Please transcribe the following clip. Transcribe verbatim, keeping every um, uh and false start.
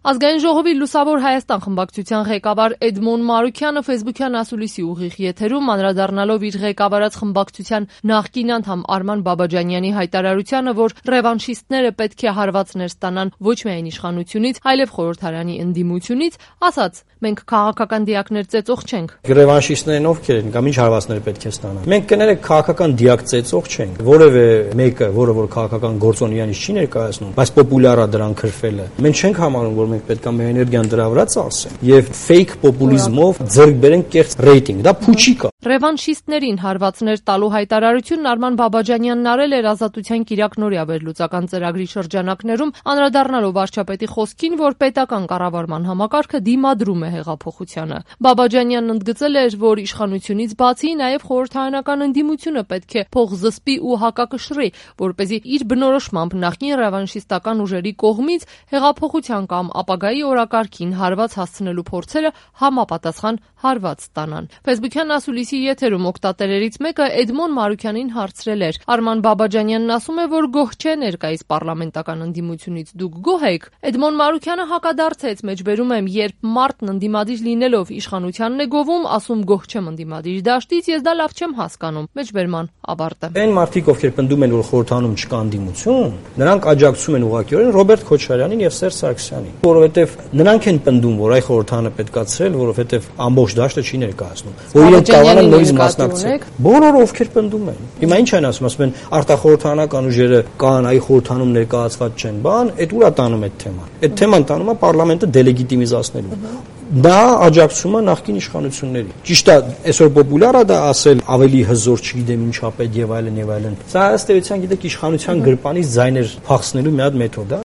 Ազգային ժողովի Լուսավոր Հայաստան խմբակցության ղեկավար Էդմոն Մարուկյանը ֆեյսբուքյան ասուլիսի ուղիղ եթերում անդրադառնալով իր ղեկավարած խմբակցության նախկին անդամ Արման Բաբաջանյանի հայտարարությանը, որ ռևանշիստները պետք է հարվածներ ստանան ոչ միայն իշխանությունից, այլև խորհրդարանի ընդդիմությունից, ասաց. մենք քաղաքական դիակներ ծեծող չենք։ Ռևանշիստներն ովքեր են կամ ինչ հարվածներ պետք է ստանան։ Մենք կներեք քաղաքական դիակ ծեծող չենք։ Որևէ մեկը, որը որ քաղաքական գործոն իրանից չի ներկայացնում, բայց պոպուլյար է դրան քրֆելը։ Մենք չենք համարում, որ մենք պետք է մեր էներգիան դրա վրա ծախսենք եւ ֆեյք պոպուլիզմով ձեռք բերենք կեղծ ռեյտինգ։ Դա փուչիկ է։ Ռևանշիստներին հարվածներ տալու հայտարարությունն Արման Բաբաջանյանն արել էր Ազատության կիրակնօրյա վերլուծական ծրագրի շրջանակներում, անդրադառնալով վարչապետի խոսքին, որ պետական կառավարման համակարգը դիմադրում է հեղափոխությանը։ Բաբաջանյանն ընդգծել էր, որ իշխանությունից բացի նաև խորհրդարանական ընդդիմությունը պետք է փող զսպի ու հակակշռի, որպեսզի իր բնորոշմամբ նախկին ռևանշիստական ուժերի կողմից հեղափոխության կամ ապագայի օրակարգին հարված հասցնելու փորձերը համապատասխան հարված ստանան։ Ֆեյսբուքյան ասուլիսի եթերում օգտատերերից մեկը Էդմոն Մարուկյանին հարցրել էր. Արման Բաբաջանյանն ասում է, որ գոհ չէ ներկայիս պարլամենտական ընդդիմությունից, դուք գոհ եք։ Էդմոն Մարուկյանը հակադարձեց, մեջբերում եմ, երբ մարդն ընդդիմադիր լինելով իշխանությանն է գովում, ասում գոհ չեմ ընդդիմադիր դաշտից, ես դա լավ չեմ հասկանում։ Մեջբերման ավարտը։ Այն մարդիկ, ովքեր պնդում են, որ խորհրդանում չկա ընդդիմություն, նրանք աջակցում են ուղղակիորեն Ռոբերտ Քոչարյանին եւ Սերժ Սարգսյանին, որովհետեւ նրանք են պնդում, որ այ խորհրդանը պետք է ցրել, որովհետեւ ամբողջ դաշտը չի ներկայացնում, որ իրենք կարող են նույնիսկ մասնակցել։ Բոլորը ովքեր պնդում են։ Հիմա ինչ են ասում, ասում են արտախորհրդարանական ուժերը կան, այ խորհրդանում ներկայացված չեն, բան, այդ ուրա տանում այդ թեման։ Այդ թեման տանում է պարլամենտը դելեգիտիմիզացնելու։ Դա աջակցում է նախկին իշխանությունների։ Ճիշտ է, այսօր պոպուլյար է դա ասել, ավելի հզոր չգիտեմ ինչա պետք եւ այլն եւ այլն։ Սա ըստ էության գիտեք իշխանության գրպանից ձայներ փախցնելու մի հատ մեթոդ է։